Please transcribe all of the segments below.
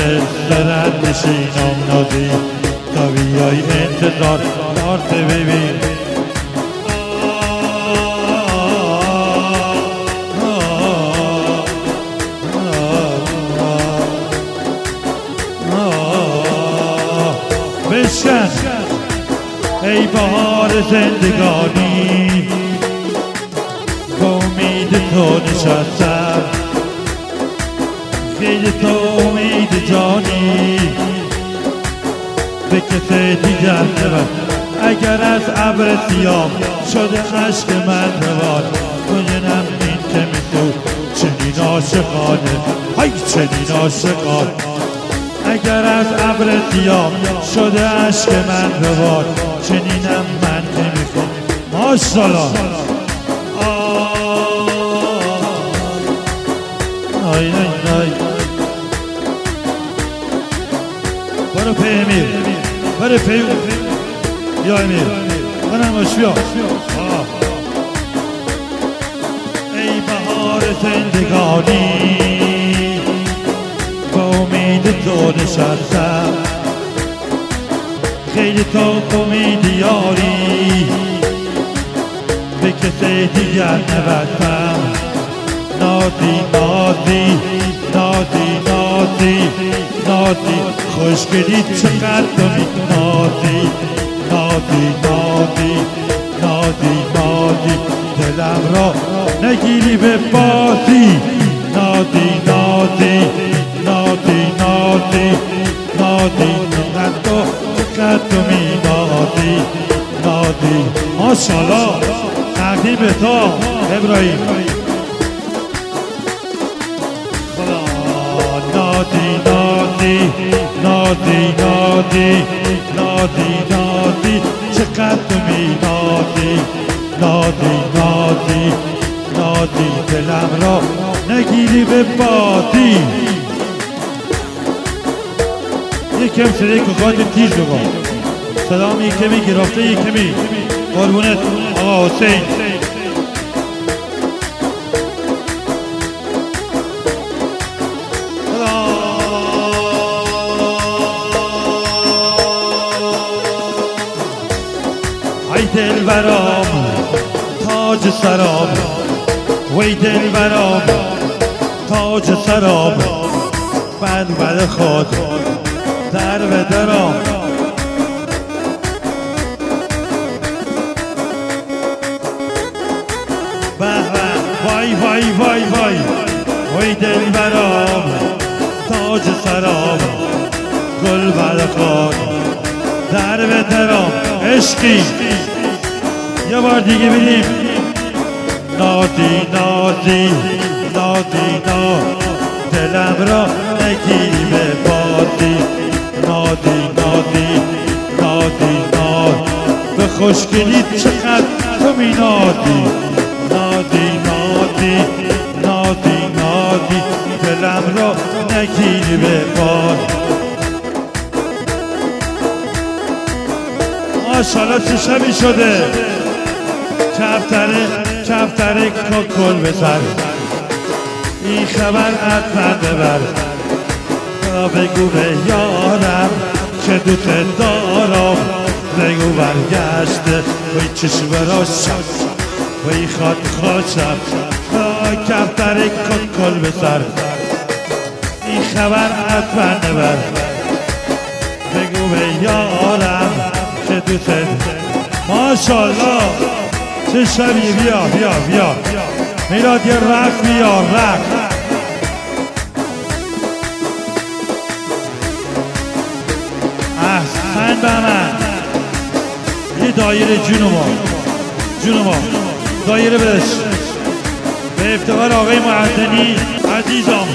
سرد نشینم نازی تا بیای انتظار دارت ببین بشکن ای بهار زندگانی با امید تو نشستم خیلی تو امید جانی به کسی دیگر نبر اگر از ابر سیاه شده عشق من روان کنم این که میتو چنین عاشقانه های چنین عاشقانه اگر از ابر سیاه شده عشق من روان چنینم من نمیخوام ماشاءالله آی آی برو پی امیر برو پی یا امیر منم بیا ای بهار زندگانی با امید تو نشستم خیلی تو امید یاری به کسی دیگر نبستم نازی نازی نازی نازی نازی خوشگلی چقدر تو نازی نازی نازی نازی نازی دلم را نگیری به بازی نازی نازی نازی نازی نازی چقدر تو می نازی نازی ماشاءالله تقدیم به تو ابراهیم نازی نازی نازی نازی نازی نازی چقدر تو می نازی نازی نازی نازی دلم را نگیری به بازی یکم صدای کوکات تیز بگو سلام یکمی گرفته یکمی قربونت آقا حسین ای دلبرام تاج سرام وی دلبرام تاج سرام بد خود در به درام وای وای وای وای وی دلبرام تاج سرام گل بد خود در به درام عشقی یه بار دیگه بریم نازی نازی نازی نازی دلم را نگیری به بازی نازی نازی نازی نازی به خوشگلی چقدر تو می نازی نازی نازی نازی نازی دلم را نگیری به بازی ماشاءالله چه شبی شده کفتره کل بسر این خبر حتما ببر بگو به یارم که دوست دارم بگو برگشته وی چشم راشم وی خواد خوشم کفتره کل بسر این خبر حتما ببر بگو به یارم که دوست ماشاءالله چه شبیه بیا میلاد یه رقص بیا رقص احسن به من یه دایره جونما دایره بش به افتخار آقای معدنی عزیزم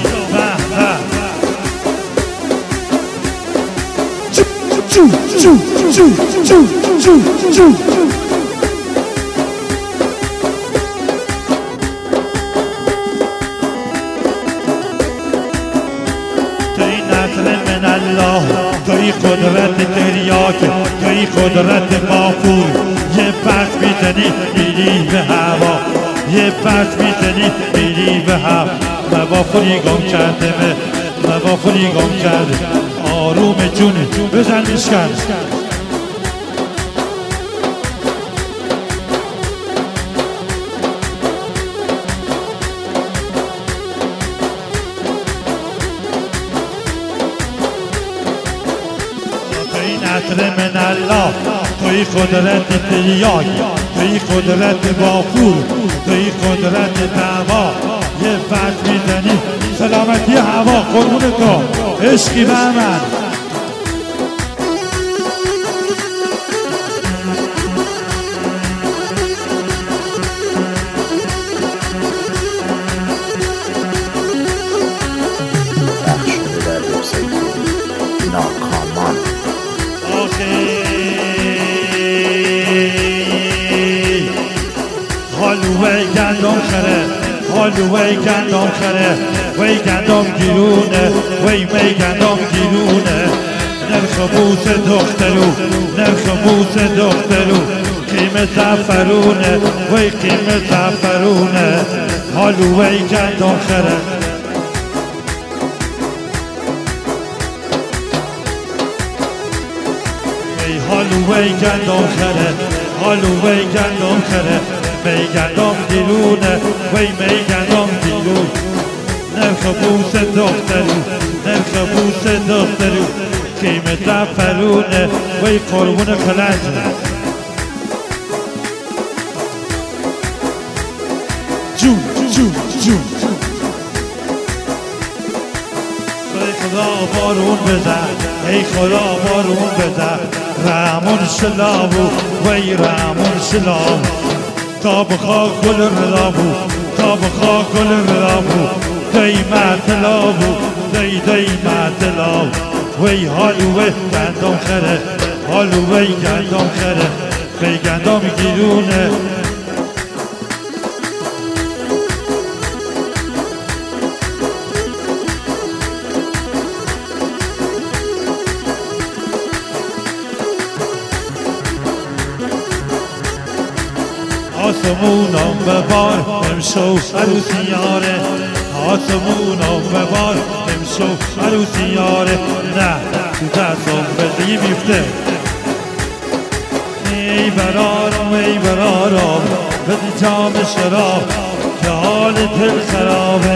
توی قدرت تریاک توی قدرت مافور یه پس میزنی میری به هوا یه پس میزنی میری به هوا و با فوری گم کردمه نوافلی گم کرده آروم جونه بزن میشکن عطر من الله توی قدرت تریاک توی قدرت بافور توی قدرت دعوا یه فرد میزنی سلامتی هوا قربون تو عشقی به من وی گندم خره حالو وی گندم خره وی گندم گیرونه وی می گندم گیرونه نرخ بوس دخترو نرخ بوس دخترو قیم زفرونه وی قیم زفرونه حالو وی گندم خره وی حالو وی گندم خره حالو وی گندم خره می گندم گیرونه وی می گندم گیرون نرخ بوس دخترو نرخ بوس دخترو قیم زفرونه وی قربون کلنج جون جون جون ای خدا بارون بزن ای خدا بارون بزن رحمون شلابو وی رحمون شلابو تا بخواه گل رلابو تا بخواه گل رلابو دی معتلابو دی معتلابو وی حالو وی گندم خره حالو وی گندم خره وی گندم گیرونه آسمونم ببار امشو عروسیاره آسمونم ببار امشو عروسیاره نه تو دستم بزی میفته ای برارم ای برارم بدی جام شراب که حال دل خرابه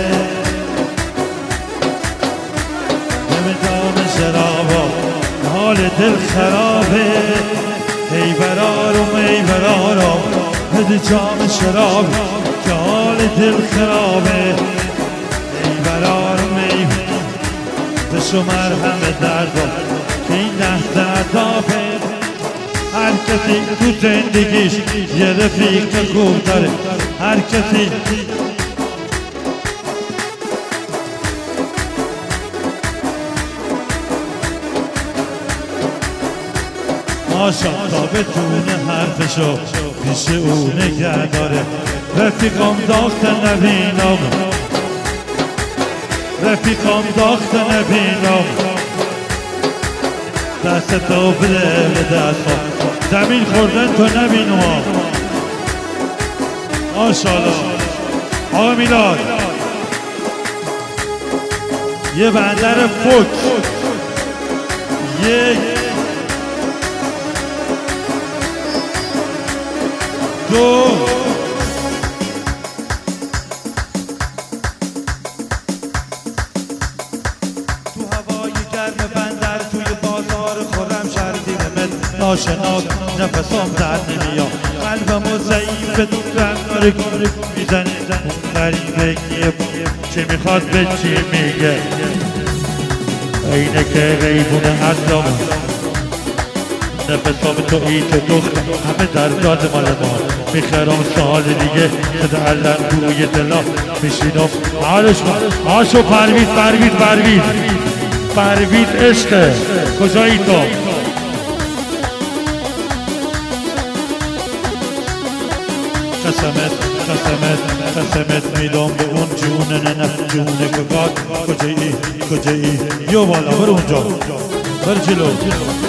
بدی جام شراب حال دل خرابه ای برارم ای برارم بده جام شراب که حال دل خرابه ای برارم ای بشو مرهم دردم که این لحظه عذابه هر کسی تو زندگیش یه رفیق خوب داره هر کسی ماشا تا بتونه حرفشو پیش او نگه داره رفیقم داخت نبینم رفیقم داخت نبینم دست تو بده به دستم زمین خوردن تو نبینم ماشالله آقا میلاد یه بندر فوک یک دو تو هوای گرم بندر توی بازار خورم شردیمت ناشناس نفسام در نمیاد قلبمو ضعیف دورم داره میزنه اون غریبه کیه چه میخواد به چی میگه اینه که غیبونه اصلام نفسام تو ایت دختر همه در داد مال ما میخرم سال دیگه صدا علم روی دلا میشینم آشو پرویز پرویز پرویز پرویز عشقه کجایی تو قسمت میدم به اون جونه نه جونه که کجایی یو بالا بر اونجا بر جلو